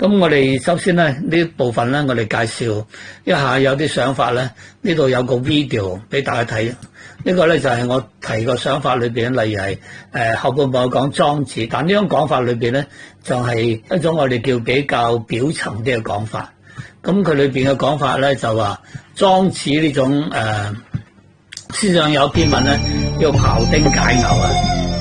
咁我哋首先咧呢部分咧，我哋介紹一下有啲想法咧。呢度有個 video 俾大家睇。呢個咧就係我提個想法裏邊，例如係後半部講莊子，但呢種講法裏邊咧就係一種我哋叫比較表層啲嘅講法。咁佢裏邊嘅講法咧就話莊子呢種思想有篇文咧叫《庖丁解牛》啊。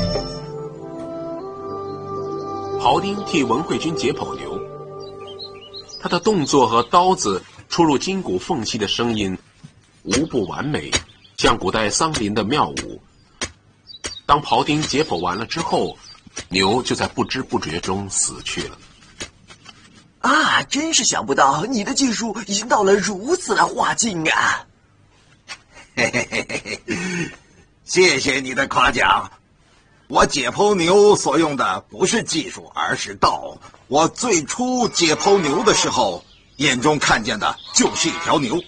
庖丁替文惠君解剖牛，他的动作和刀子出入筋骨缝隙的声音无不完美，像古代桑林的妙舞。当庖丁解剖完了之后，牛就在不知不觉中死去了。 啊，真是想不到你的技术已经到了如此的画境啊！ 嘿嘿嘿嘿嘿，谢谢你的夸奖。我解剖牛所用的不是技术，而是道。我最初解剖牛的时候，眼中看见的就是一条牛。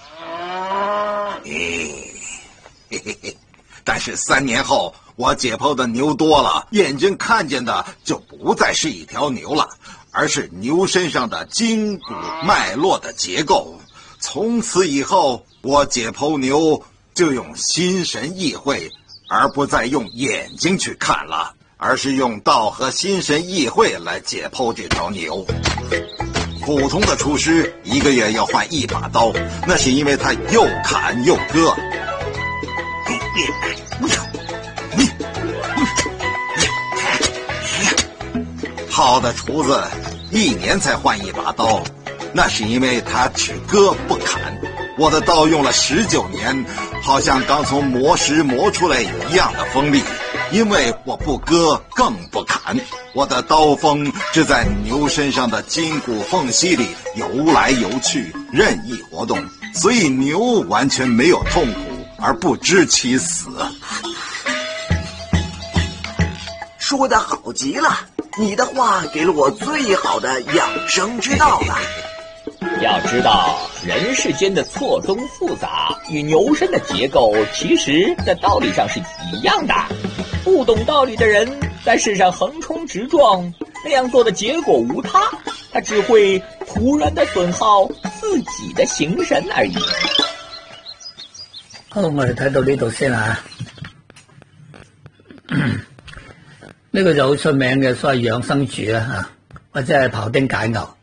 嘿嘿嘿，但是3年后，我解剖的牛多了，眼睛看见的就不再是一条牛了，而是牛身上的筋骨脉络的结构。从此以后，我解剖牛就用心神意会，而不再用眼睛去看了，而是用道和心神意会来解剖这条牛。普通的厨师1个月要换1把刀，那是因为他又砍又割。好的厨子1年才换1把刀，那是因为他只割不砍。我的刀用了19年，好像刚从磨石磨出来一样的锋利，因为我不割更不砍。我的刀锋只在牛身上的筋骨缝隙里游来游去，任意活动，所以牛完全没有痛苦，而不知其死。 说得好极了，你的话给了我最好的养生之道了。 要知道，人世间的错综复杂与牛身的结构，其实在道理上是一样的。不懂道理的人在世上横冲直撞，那样做的结果无他，他只会突然的损耗自己的形神而已。 好，我哋睇到呢度先啊。呢個就好出名嘅所謂養生主啦嚇，或者係庖丁解牛。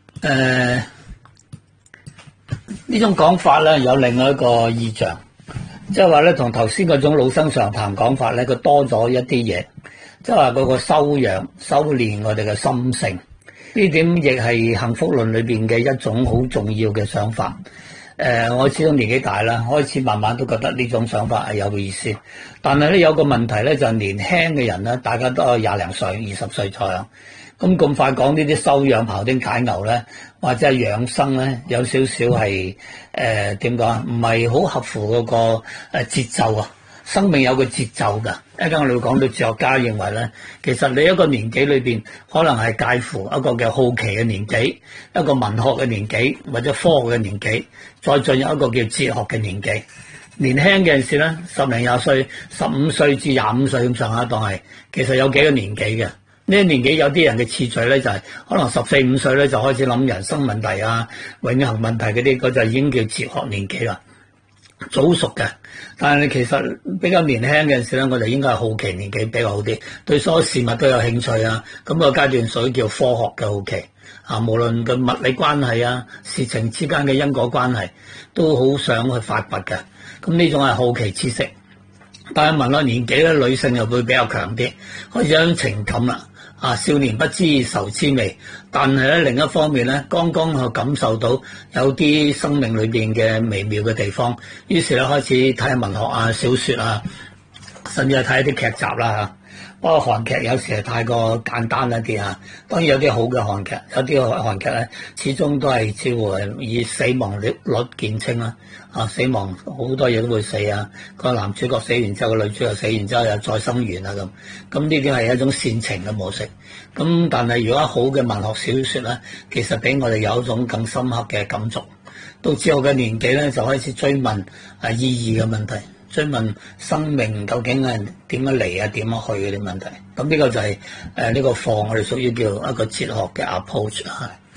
呢種講法咧有另外一個意象，即係話咧同頭先嗰種老生常談講法咧，佢多咗一啲嘢，即係話嗰個修養、修練我哋嘅心性，呢點亦係幸福論裏邊嘅一種好重要嘅想法。我始終年紀大啦，開始慢慢都覺得呢種想法係有意思。但係咧有個問題咧，就係年輕嘅人咧，大家都係20零歲、20歲左右。咁快講呢啲修養、庖丁解牛咧，或者係養生咧，有少少係點講啊？唔係好合乎嗰個節奏啊！生命有個節奏㗎。一陣我哋會講到哲學家認為咧，其實你一個年紀裏邊，可能係介乎一個嘅好奇嘅年紀，一個文學嘅年紀，或者科學嘅年紀，再進入一個叫哲學嘅年紀。年輕嘅陣時咧，10零20歲、15歲至25歲咁上下當係，其實有幾個年紀嘅。呢個年紀有啲人嘅次序咧就係、可能14、15歲咧就開始諗人生問題啊、永恆問題嗰啲，嗰就已經叫哲學年紀啦。早熟嘅，但係其實比較年輕嘅陣時咧，我哋應該係好奇年紀比較好啲，對所有事物都有興趣啊。咁個階段屬於叫科學嘅好奇啊，無論個物理關係啊、事情之間嘅因果關係，都好想去發掘嘅。咁呢種係好奇知識。但係問落年紀咧，女性又會比較強啲，開始有種情感啦。啊，少年不知愁滋味，但係咧另一方面咧，剛剛去感受到有啲生命裏邊嘅微妙嘅地方，於是咧開始睇下文學啊、小説啊，甚至係睇一啲劇集啦嚇。不過韓劇有時係太過簡單一啲嚇，當然有啲好嘅韓劇，有啲韓劇咧始終都係似乎係以死亡率見稱啦。啊，死亡好多嘢都會死啊！個男主角死完之後，個女主角死完之後又再生完啊咁。咁呢啲係一種煽情嘅模式。咁但係如果好嘅文學小説咧，其實俾我哋有一種更深刻嘅感觸。到之後嘅年紀咧，就開始追問意義嘅問題，追問生命究竟係點樣嚟啊、點樣去嗰啲問題。咁呢個就係呢個課我哋屬於叫一個哲學嘅 approach 啊。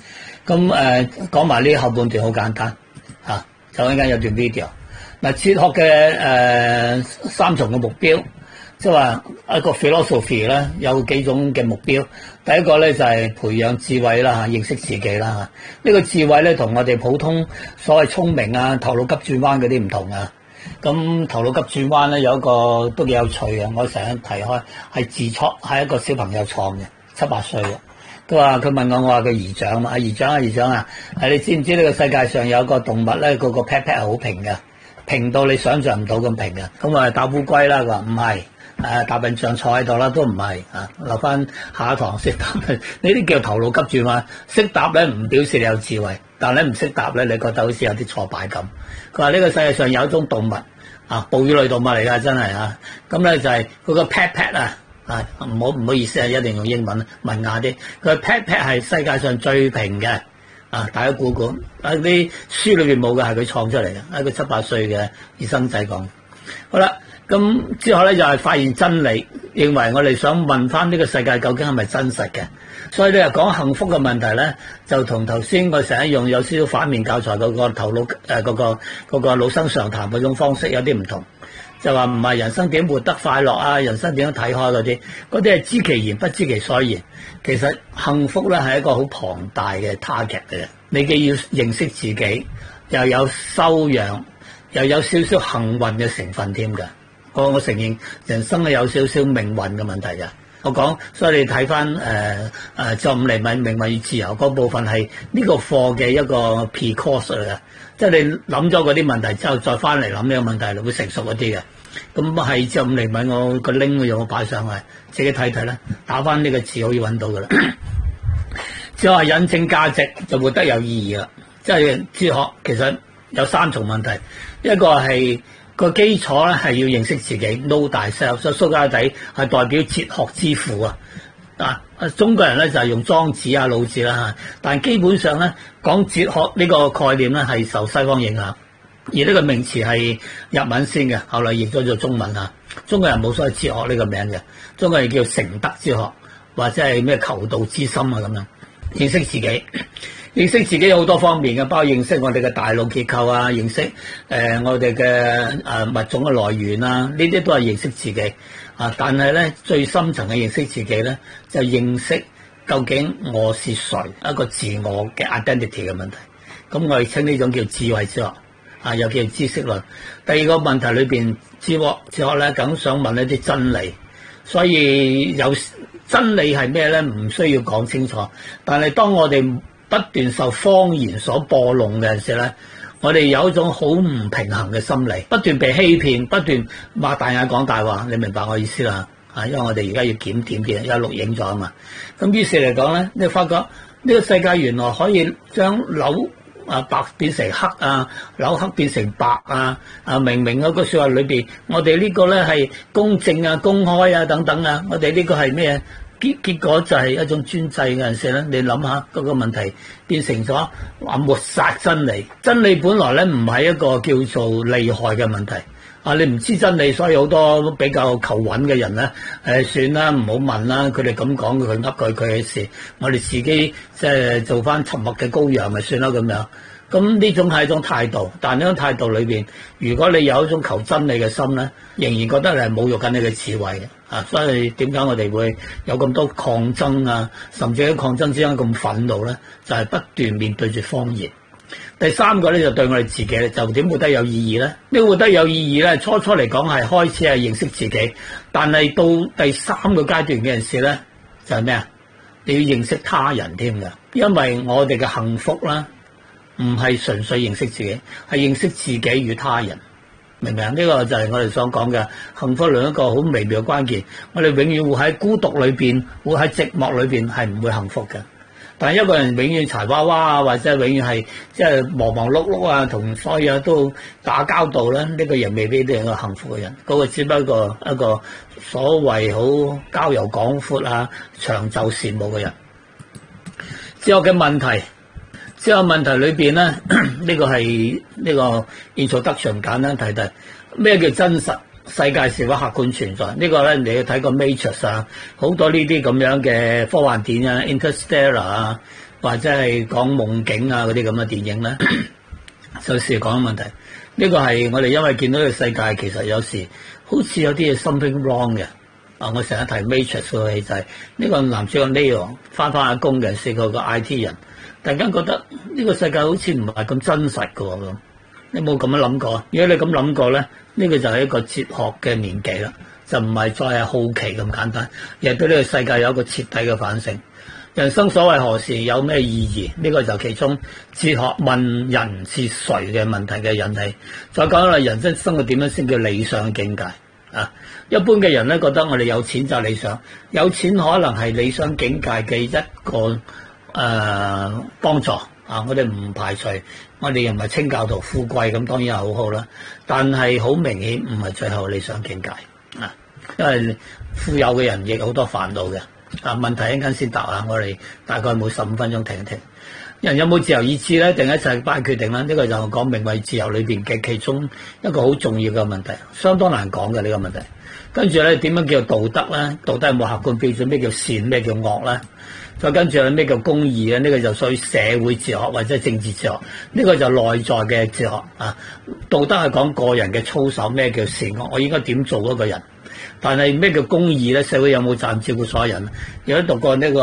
咁講埋呢後半段好簡單就陣間有段 video。嗱，哲學嘅三重嘅目標，即係話一個 philosophy 咧有幾種嘅目標。第一個咧就係培養智慧啦，認識自己啦。呢個智慧咧同我哋普通所謂聰明啊、頭腦急轉彎嗰啲唔同啊。咁頭腦急轉彎咧有一個都幾有趣嘅，我成日提開係自創，係一個小朋友創嘅，7、8歲嘅。佢問我話佢姨丈嘛，姨丈啊，你知唔知呢個世界上有一個動物咧，個 pat pat 係好平嘅，平到你想象唔到咁平嘅。咁我係答烏龜啦，佢話唔係，答笨象坐喺度啦，都唔係留翻下一堂識答。呢啲叫頭腦急轉彎，識答咧唔表示你有智慧，但係你唔識答咧，你覺得好似有啲挫敗感。佢話呢個世界上有一種動物哺乳類動物嚟㗎，真係咁咧就係佢個 pat pat 唔好意思一定用英文文雅啲。佢 pat pat 係世界上最平嘅大家估估喺啲書裏邊冇嘅，係佢創出嚟嘅，喺個7、8歲嘅兒生仔講。好啦，咁之後咧就係發現真理，認為我哋想問翻呢個世界究竟係咪真實嘅。所以你又講幸福嘅問題咧，就同頭先我成日用有少少反面教材嗰個頭腦嗰個老生常談嗰種方式有啲唔同。就話唔係人生點活得快樂啊，人生點樣睇開嗰啲係知其然不知其所以然。其實幸福咧係一個好龐大嘅 target 嚟嘅，你既要認識自己，又有修養，又有少少幸運嘅成分添㗎。我承認人生係有少少命運嘅問題㗎。我講，所以你睇翻就5厘米命運與自由嗰部分係呢個課嘅一個 pre-course 嚟嘅，即係你諗咗嗰啲問題之後再翻嚟諗呢個問題，會成熟一啲嘅。咁係之後5厘米我個 link 我擺上去，自己睇睇啦，打翻呢個字可以揾到噶啦。只係引證價值就活得有意義啦。即係哲學其實有3重問題，一個係個基礎咧係要認識自己 ，know thyself。所以蘇格拉底係代表哲學之父中國人咧就係用莊子老子啦，但基本上咧講哲學呢個概念咧係受西方影響，而呢個名詞係日文先嘅，後來譯咗做中文中國人冇所謂哲學呢個名嘅，中國人叫成德哲學或者係咩求道之心咁樣。認識自己。認識自己有好多方面嘅，包括認識我哋嘅大腦結構認識我哋嘅物種嘅來源呢啲都係認識自己但係咧最深層嘅認識自己咧，就認識究竟我是誰，一個自我嘅 identity 嘅問題。咁我哋稱呢種叫智慧哲學又叫知識論。第二個問題裏邊，哲學咧梗想問一啲真理，所以有真理係咩咧？唔需要講清楚，但係當我哋不斷受謊言所播弄嘅時候咧，我哋有一種好唔平衡嘅心理，不斷被欺騙，不斷擘大眼講大話，你明白我意思啦？因為我哋而家要檢點啲，因為錄影咗啊嘛。咁於是嚟講咧，你發覺呢個世界原來可以將扭白變成黑扭黑變成白明明嗰個説話裏邊，我哋呢個咧係公正公開等等我哋呢個係咩？結果就係一種專制嘅陣時咧，你諗下嗰個問題變成咗話抹殺真理。真理本來咧唔係一個叫做利害嘅問題你唔知真理，所以好多比較求穩嘅人咧算啦，唔好問啦，佢哋咁講佢噏佢嘅事，我哋自己即係做翻沉默嘅羔羊咪算啦咁樣。咁呢種係一種態度，但呢種態度裏邊，如果你有一種求真理嘅心咧，仍然覺得你係侮辱緊你嘅智慧嘅所以點解我哋會有咁多抗爭甚至喺抗爭之間咁憤怒咧？就係不斷面對住謊言。第三個咧就對我哋自己咧，就點活得有意義咧？呢個活得有意義咧，初嚟講係開始係認識自己，但係到第3個階段嘅陣時咧，就係咩啊？你要認識他人添㗎，因為我哋嘅幸福啦，唔係純粹認識自己，係認識自己與他人，明唔明啊？呢個就係我哋所講嘅幸福論一個好微妙嘅關鍵。我哋永遠會喺孤獨裏邊，會喺寂寞裏邊，係唔會幸福嘅。但係一個人永遠柴娃娃或者永遠係即係忙碌碌同所有都打交道咧，呢個人未必都係一個幸福嘅人。嗰個只不過一個所謂好交遊廣闊長袖善舞嘅人。哲學嘅問題。之後問題裏邊咧，呢個係呢個 introduction 簡單提咩叫真實？世界是否客觀存在？呢個咧你要睇個 Matrix 好多呢啲咁樣嘅科幻電影Interstellar 或者係講夢境啊嗰啲咁嘅電影咧，就時講問題。呢個係我哋因為見到呢個世界其實有時好似有啲嘢 something wrong 嘅。我成日提 Matrix 嗰戲就係呢個男主角 Neo 翻下工嘅4個 IT 人，突然間覺得呢個世界好似唔係咁真實嘅喎咁。你冇咁樣諗過？如果你咁諗過咧，呢個就係一個哲學嘅年紀啦，就唔係再係好奇咁簡單，而係對呢個世界有一個徹底嘅反省。人生所謂何事，有咩意義？呢個就其中哲學問人是誰嘅問題嘅引起。再講啦，人生活點樣先叫理想境界啊？一般嘅人咧覺得我哋有錢就係理想，有錢可能係理想境界嘅一個幫助啊！我哋唔排除，我哋又唔係清教徒，富貴咁當然係好好啦，但係好明顯唔係最後理想境界啊！因為富有嘅人亦好多煩惱嘅。問題一陣間先答啊！我哋大概每15分鐘停一停。人有冇自由意志咧？定一切班決定咧？呢個就講名為自由裏邊嘅其中一個好重要嘅問題，相當難講嘅呢個問題。跟住咧，點樣叫道德咧？道德有冇客觀標準？咩叫善？咩叫惡咧？再跟住咧，咩叫公義咧？呢個就屬於社會哲學或者政治哲學。呢個就內在嘅哲學啊。道德係講個人嘅操守，咩叫善惡？我應該點做嗰個人？但係咩叫公義咧？社會有冇責任照顧所有人？有讀過呢個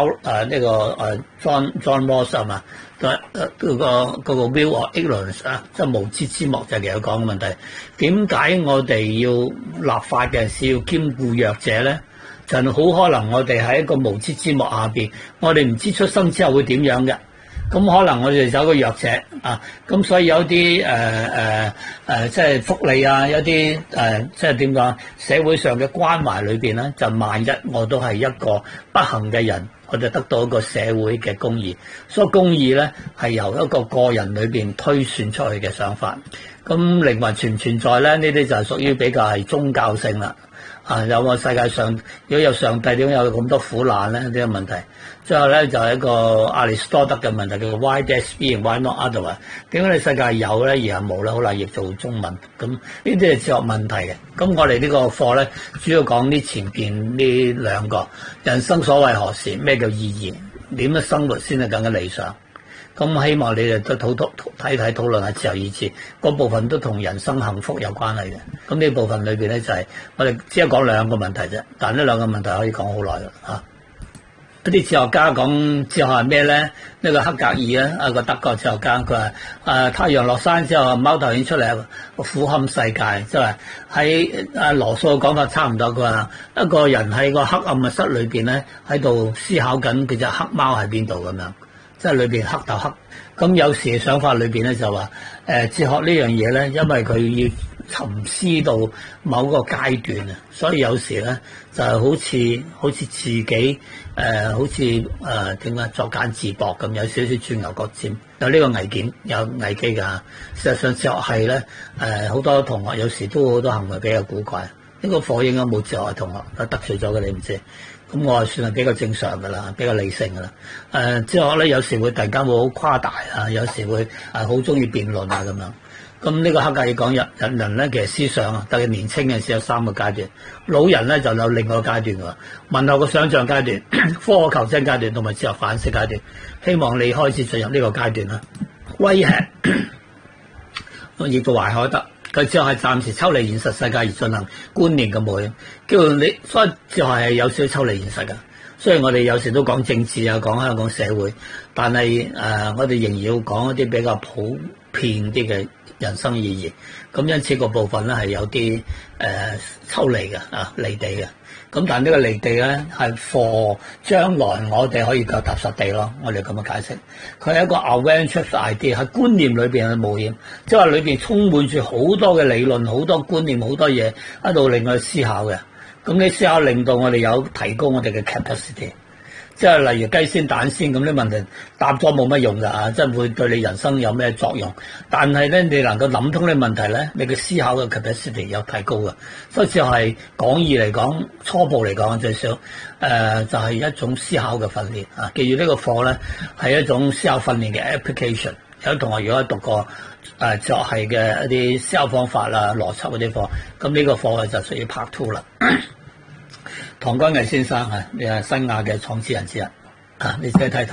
John Rawls 係嘛？嗰個 Will of Ignorance 啊，即係無知之幕就係其實講嘅問題。點解我哋要立法嘅時要兼顧弱者咧？就好可能我哋喺一個無知之幕下邊，我哋唔知出生之後會點樣嘅。咁可能我哋有個弱者啊，咁所以有啲即係福利啊，有啲即係點講？社會上嘅關懷裏邊咧，就萬一我都係一個不幸嘅人，我就得到一個社會嘅公義。所以公義咧係由一個個人裏邊推算出去嘅想法。咁靈魂存唔存在咧？呢啲就係屬於比較係宗教性啦。有個世界上如果有上帝，點解有咁多苦難咧？呢個問題。最後咧就係一個亞里士多德嘅問題，叫做 Why there be and why not otherwise？ 點解你世界有咧而係冇咧？好難譯做中文。咁呢啲係哲學問題嘅。咁我哋呢個課咧主要講呢前邊呢兩個人生所謂何事，咩叫意義，點樣生活先係更加理想。咁希望你哋都睇討論下自由意志嗰部分，都同人生幸福有關係嘅。咁呢部分裏邊咧就係我哋只係講兩個問題啫，但呢兩個問題可以講好耐㗎嚇。一啲哲學家講哲學係咩咧？呢個黑格爾啊，一個德國哲學家，佢話太陽落山之後，貓頭鷹出嚟，俯瞰世界，即係喺羅素嘅講法差唔多。佢話一個人喺個黑暗嘅室裏邊咧，喺度思考緊佢隻黑貓喺邊度咁樣。即係裏邊黑就黑，咁有時嘅想法裏邊咧就話，哲學呢樣嘢咧，因為佢要沉思到某個階段啊，所以有時咧就係好似自己好似點解作繭自縛咁，有少少鑽牛角尖，有呢個危險，有危機㗎。事實上哲學係咧好多同學有時都好多行為比較古怪。呢個課應該冇哲學同學得罪咗嘅，你唔知。咁我係算係比較正常㗎啦，比較理性㗎啦。哲學咧有時會突然間會好誇大啊，有時會好中意辯論啊咁樣。咁呢個黑格爾講人咧其實思想啊，特別年青嘅時有3個階段，老人咧就有另外一個階段㗎。文學嘅想像階段、科學求真階段同埋哲學反思階段。希望你開始進入呢個階段啦。威脅亦到懷海德。佢哲學係暫時抽離現實世界而進行觀念嘅冒險，叫你，所以哲學係有少少抽離現實㗎。雖然我哋有時都講政治啊，講香港社會，但係我哋仍然要講一啲比較普遍啲嘅人生意義。咁因此個部分咧係有啲抽離嘅離地嘅。咁但係呢個離地咧係 for 將來我哋可以腳踏實地咯，我哋咁樣解釋。佢係一個 adventurous idea， 喺觀念裏邊嘅冒險，即係話裏邊充滿住好多嘅理論、好多觀念、好多嘢喺度令我哋思考嘅。咁你思考令到我哋有提高我哋嘅 capacity。即係例如雞先蛋先咁啲問題答咗冇乜用㗎啊！即係會對你人生有咩作用？但係咧，你能夠諗通呢問題咧，你嘅思考嘅 capacity 有提高㗎。所以就係廣義嚟講，初步嚟講最少就係一種思考嘅訓練啊！記住呢個課咧係一種思考訓練嘅 application。有啲同學如果讀過哲學系嘅一啲思考方法啦、邏輯嗰啲課，咁呢個課就屬於 part 2啦。唐君毅先生你係新亞嘅創始人之一你自己睇睇。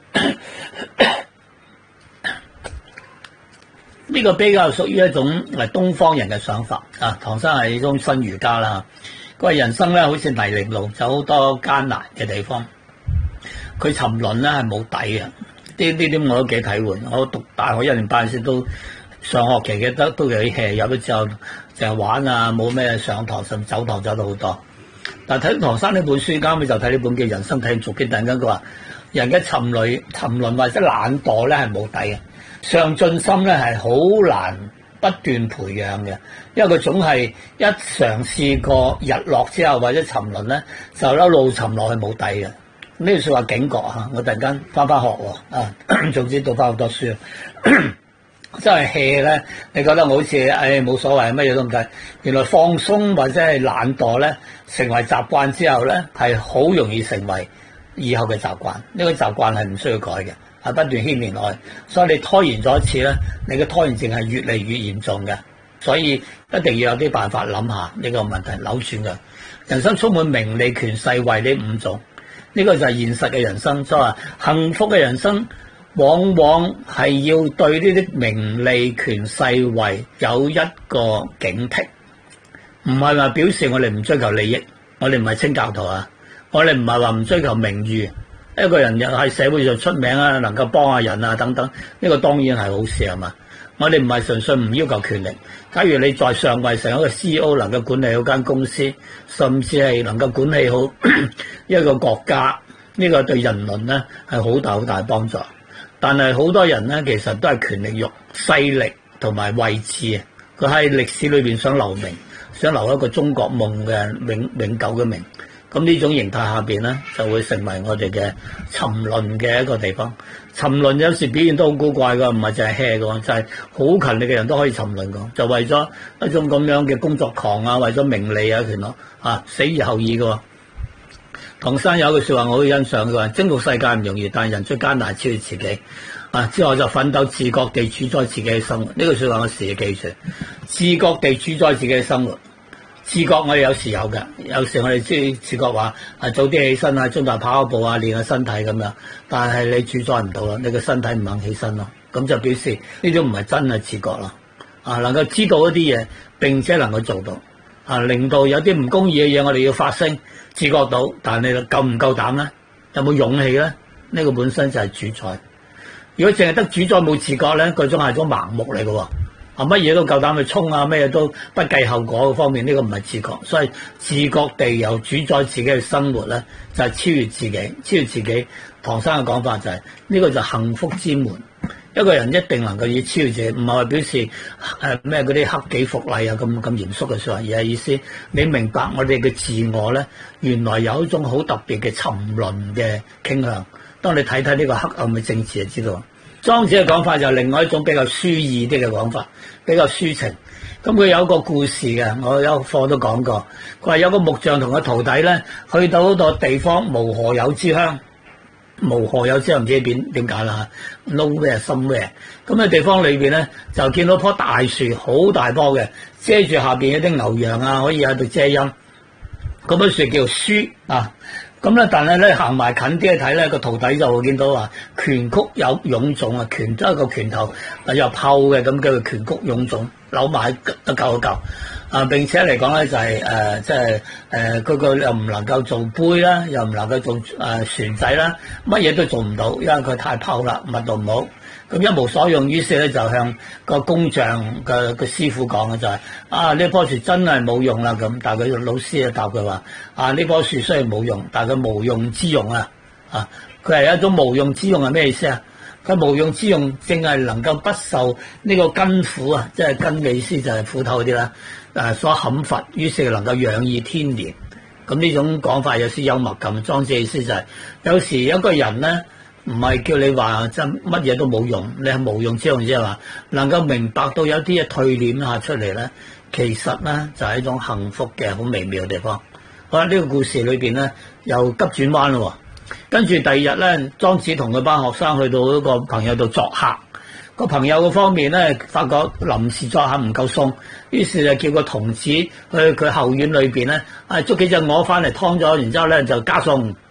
呢個比較屬於一種東方人嘅想法啊。唐生係一種新儒家啦，佢話人生咧好似泥濘路，走好多艱難嘅地方。佢沉淪咧係冇底嘅，呢啲我都幾體會。我讀大學1年半時都上學期嘅都有啲 hea， 有咗之後就係玩啊，冇咩上堂，甚至走堂走得好多。但睇唐生呢本書，啱啱就睇呢本叫《人生體驗續記》，突然間佢話人嘅沉淪或者懶惰咧係冇底嘅。上進心咧係好難不斷培養嘅，因為佢總係一嘗試過日落之後或者沉淪咧，就一路沉落去冇底嘅。呢句説話警覺嚇，我突然間翻學喎啊！總之讀翻好多書，真係 hea 咧。你覺得我好似冇所謂，乜嘢都唔計。原來放鬆或者係懶惰咧，成為習慣之後咧，係好容易成為以後嘅習慣。呢個習慣係唔需要改嘅。係不斷牽連落去，所以你拖延咗一次咧，你嘅拖延症係越嚟越嚴重嘅，所以一定要有啲辦法諗下呢個問題扭轉嘅。人生充滿名利權勢位呢5種，呢個就係現實嘅人生。所以話幸福嘅人生往往係要對呢啲名利權勢位有一個警惕，唔係話表示我哋唔追求利益，我哋唔係清教徒啊，我哋唔係話唔追求名譽。一個人又喺社會上出名啊，能夠幫下人啊等等，呢個當然係好事係嘛？我哋唔係純粹唔要求權力。假如你在上位成一個 CEO， 能夠管理好間公司，甚至係能夠管理好一個國家，呢個對人倫咧係好大幫助。但係好多人咧其實都係權力慾、勢力同埋位置啊！佢喺歷史裏邊想留名，想留一個中國夢嘅永久嘅名。咁呢種形態下邊咧，就會成為我哋嘅沉淪嘅一個地方。沉淪有時表現都好古怪㗎，唔係淨係 hea 㗎，就係好勤力嘅人都可以沉淪㗎。就為咗一種咁樣嘅工作狂啊，為咗名利啊、權力啊，死而後已㗎。唐生有句説話我好欣賞，佢話征服世界唔容易，但係人最艱難超越自己。啊，之後就奮鬥自覺地主宰自己嘅生活。呢句説話我時時記住，自覺地主宰自己嘅生活。自覺我哋有時有嘅，有時我哋自覺話早啲起身啊，中大跑下步啊，練下身體咁樣。但係你主宰唔到啦，你個身體唔肯起身咯，咁就表示呢種唔係真係自覺啦。啊，能夠知道一啲嘢並且能夠做到，啊，令到有啲唔公義嘅嘢我哋要發聲，自覺到，但係你夠唔夠膽咧？有冇勇氣咧？呢個本身就係主宰。如果淨係得主宰冇自覺咧，嗰種係種盲目嚟嘅喎。乜嘢都夠膽去衝啊！乜嘢都不計後果嘅方面，呢個唔係自覺，所以自覺地由主宰自己嘅生活咧，就係超越自己，超越自己。唐生嘅講法就係呢個就係幸福之門。一個人一定能夠要超越自己，唔係話表示咩嗰啲克己復禮啊咁嚴肅嘅説話，而係意思你明白我哋嘅自我咧，原來有一種好特別嘅沉淪嘅傾向。當你睇睇呢個黑暗嘅政治就知道。莊子嘅講法就係另外一種比較抒意啲嘅講法，比較抒情。咁佢有個故事嘅，我有課都講過。佢話有個木匠同個徒弟咧，去到嗰個地方無何有之鄉，無何有之鄉唔知點解啦嚇 ，nowhere somewhere。咁嘅地方裏邊咧，就見到棵大樹，好大棵嘅，遮住下邊有啲牛羊啊，可以喺度遮陰。嗰棵樹叫書啊。咁咧，但係咧行埋近啲去睇咧，個徒弟就會見到話拳曲有臃腫啊，拳都一個拳頭又厚嘅咁叫做拳曲臃腫，扭埋都夠一嚿啊！並且嚟講咧就係即係佢個又唔能夠做杯啦，又唔能夠做船仔啦，乜嘢都做唔到，因為佢太泡啦，密度唔好。咁一無所用，於是咧就向個工匠嘅師傅講嘅就係呢棵樹真係冇用啦咁。但係佢老師啊答佢話呢棵樹雖然冇用，但係佢無用之用啊！佢係一種無用之用係咩意思啊？佢無用之用正係能夠不受呢個根苦啊，即係根嘅意思就係斧頭嗰啲啦，所砍伐，於是能夠養意天年。咁呢種講法有啲幽默感。莊子嘅意思就係有時一個人咧。唔係叫你話真乜嘢都冇用，你係無用之用，即係話能夠明白到有啲嘢蛻斂下出嚟咧，其實咧就係一種幸福嘅好微妙嘅地方。好啦，呢個故事裏邊咧又急轉彎咯，跟住第二日咧，莊子同佢班學生去到一個朋友度作客，個朋友嘅方面咧發覺臨時作客唔夠餸，於是就叫個童子去佢後院裏邊咧，捉幾隻鵝翻嚟劏咗，然之後咧就加餸。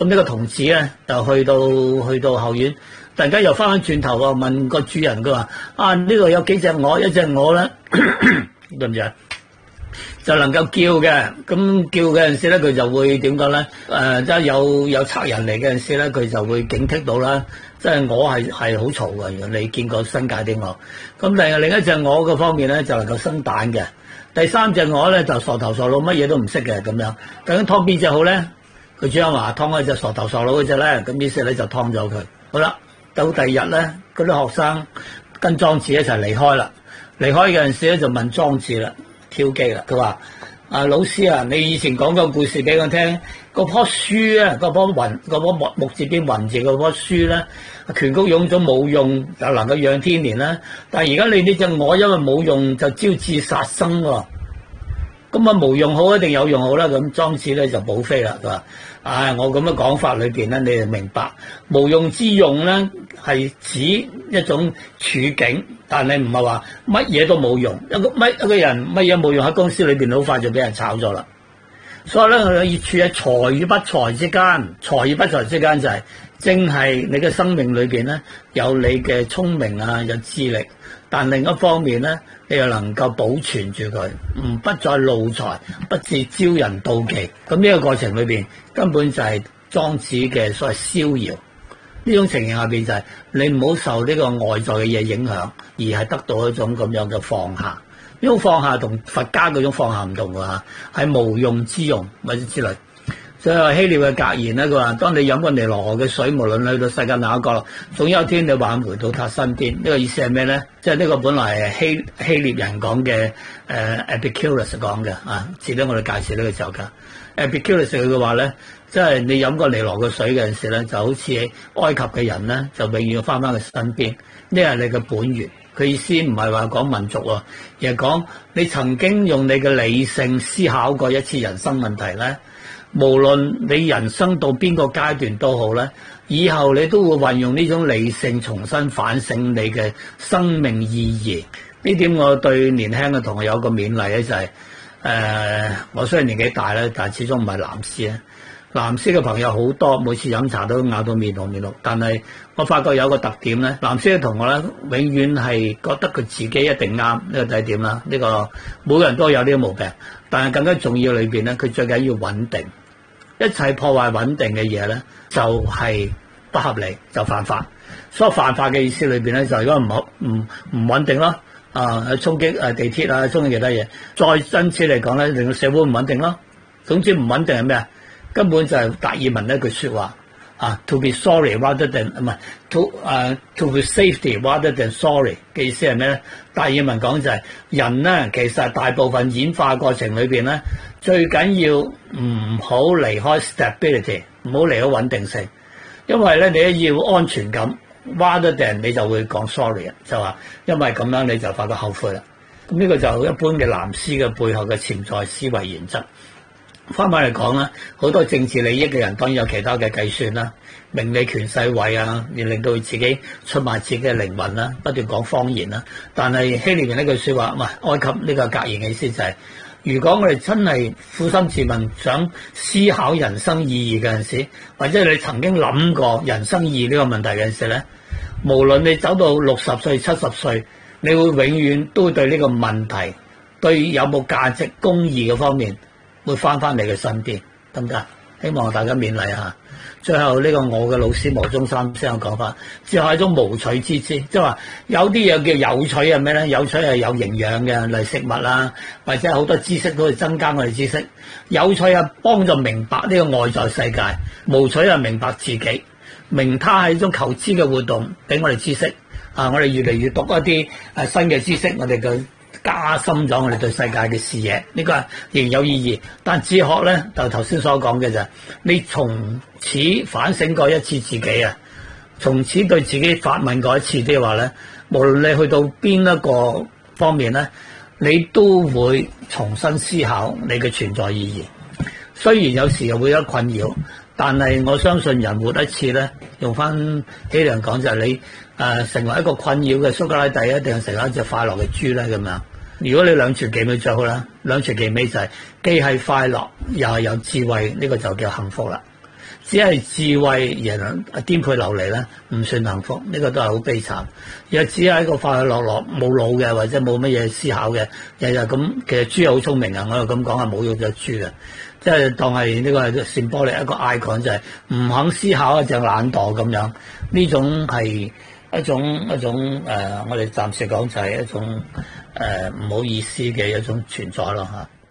咁呢個童子咧就去到後院，突然間又翻返轉頭喎，問個主人佢話：啊呢度有幾隻鵝，一隻鵝咧，對唔住啊？就能夠叫嘅，咁叫嘅陣時咧，佢就會點講咧？即係有賊人嚟嘅陣時咧，佢就會警惕到啦。即係鵝係好嘈嘅，如果你見過新界啲鵝。咁另一隻鵝嘅方面咧，就能夠生蛋嘅。第三隻鵝咧就傻頭傻腦，乜嘢都唔識嘅咁樣。究竟劏邊隻好咧？佢主人話劏嗰隻傻頭傻腦嗰隻咧，咁於是咧就劏咗佢。好啦，到第二日咧，嗰啲學生跟莊子一齊離開啦。離開嘅陣時咧，就問莊子啦。挑機啦！佢話：啊老師啊，你以前講個故事俾我聽，嗰棵樹啊，嗰棵木字邊雲字嗰棵樹咧，拳谷臃腫冇用，就能夠養天年啦。但係而家你呢隻鵝因為冇用，就招致殺生喎。咁啊無用好一定有用好啦。咁莊子咧就補飛啦。佢話：我咁嘅講法裏邊咧，你就明白無用之用咧係指一種處境。但係唔係話乜嘢都冇用，一個人乜嘢冇用喺公司裏邊好快就俾人炒咗啦。所以咧，佢要處喺才與不才之間，才與不才之間就係正係你嘅生命裏邊咧有你嘅聰明啊，有智力，但另一方面咧，你又能夠保存住佢，不再露才，不致招人妒忌。咁呢個過程裏邊根本就係莊子嘅所謂逍遙。呢種情形下邊就係你唔好受呢個外在嘅嘢影響，而係得到一種咁樣嘅放下。呢種放下同佛家嗰種放下唔同㗎嚇，係無用之用或者之類。所以希臘嘅格言咧，佢話：當你飲過尼羅河嘅水，無論去到世界哪一角落，總有一天你挽回到他身邊。呢個意思係咩咧？即係呢個本來係希臘人講嘅Epicurus 講嘅啊，遲啲我哋介紹呢個時候㗎。Epicurus 佢嘅話咧。即係你飲過尼羅嘅水嘅陣時咧，就好似埃及嘅人咧，就永遠要翻返佢身邊。呢係你嘅本源。佢意思唔係話講民族喎，而係講你曾經用你嘅理性思考過一次人生問題咧。無論你人生到邊個階段都好咧，以後你都會運用呢種理性重新反省你嘅生命意義。呢點我對年輕嘅同學有個勉勵咧，就係我雖然年紀大咧，但係始終唔係藍絲啊。藍絲嘅朋友好多，每次飲茶都咬到面紅面綠。但係我發覺有個特點咧，藍絲嘅同學咧，永遠係覺得佢自己一定啱。呢個第一點啦，呢個每個人都有呢個毛病。但係更加重要裏邊咧，佢最緊要穩定。一切破壞穩定嘅嘢咧，就係不合理，就犯法。所以犯法嘅意思裏邊咧，就係如果唔穩定咯，衝擊地鐵啊，衝擊其他嘢。再真切嚟講咧，令到社會唔穩定咯。總之唔穩定係咩啊？根本就係達爾文一句説話，to be sorry rather than 唔係 to be safety rather than sorry 嘅意思係咩咧？達爾文講就係人咧，其實大部分演化過程裏邊咧，最緊要唔好離開 stability， 唔好離開穩定性，因為咧你一要安全感 rather than 你就會講 sorry 啊，就話因為咁樣你就發覺後悔啦。咁呢個就一般嘅藍絲嘅背後嘅潛在思維原則。翻返嚟講啦，好多政治利益嘅人當然有其他嘅計算啦，名利權勢位啊，而令到自己出賣自己嘅靈魂啦，不斷講謊言啦。但係希臘人呢句説話，唔係埃及呢個格言嘅意思就係，如果我哋真係苦心自問，想思考人生意義嘅陣時，或者你曾經諗過人生意義呢個問題嘅陣時咧，無論你走到60歲、70歲，你會永遠都會對呢個問題，對有冇價值、公義嘅方面，會翻你嘅身邊，得唔得？希望大家勉勵下。最後呢個我嘅老師牟宗三先生講法，只係一種無取之知，即係話有啲嘢叫有取係咩咧？有取係有營養嘅，例如食物啦，或者好多知識都會增加我哋知識。有取係幫助明白呢個外在世界，無取係明白自己。明他係一種求知嘅活動，俾我哋知識。我哋越嚟越讀一啲新嘅知識，我哋嘅加深咗我哋對世界嘅視野，呢個係仍有意義。但哲學咧，就頭先所講嘅就係你從此反省過一次自己啊，從此對自己發問過一次的話咧，無論你去到邊一個方面咧，你都會重新思考你嘅存在意義。雖然有時又會有困擾，但係我相信人活一次咧，用翻希臘人講就係你成為一個困擾嘅蘇格拉底，一定係成為一隻快樂嘅豬咧咁樣。如果你兩全其美最好啦，兩全其美就係既係快樂又係有智慧，呢個就叫幸福啦。 只係智慧人顛沛流離咧，唔算幸福，呢、個都係好悲慘。若只係一個快快樂樂冇腦嘅，或者冇乜嘢思考嘅，日日咁，其實豬好聰明啊！我又咁講係侮辱咗豬嘅，即係當係呢個係symbolic一個 icon，就係唔肯思考，一隻懶惰咁樣。呢種係一種我哋暫時講就係一種唔好意思嘅一種存在咯嚇。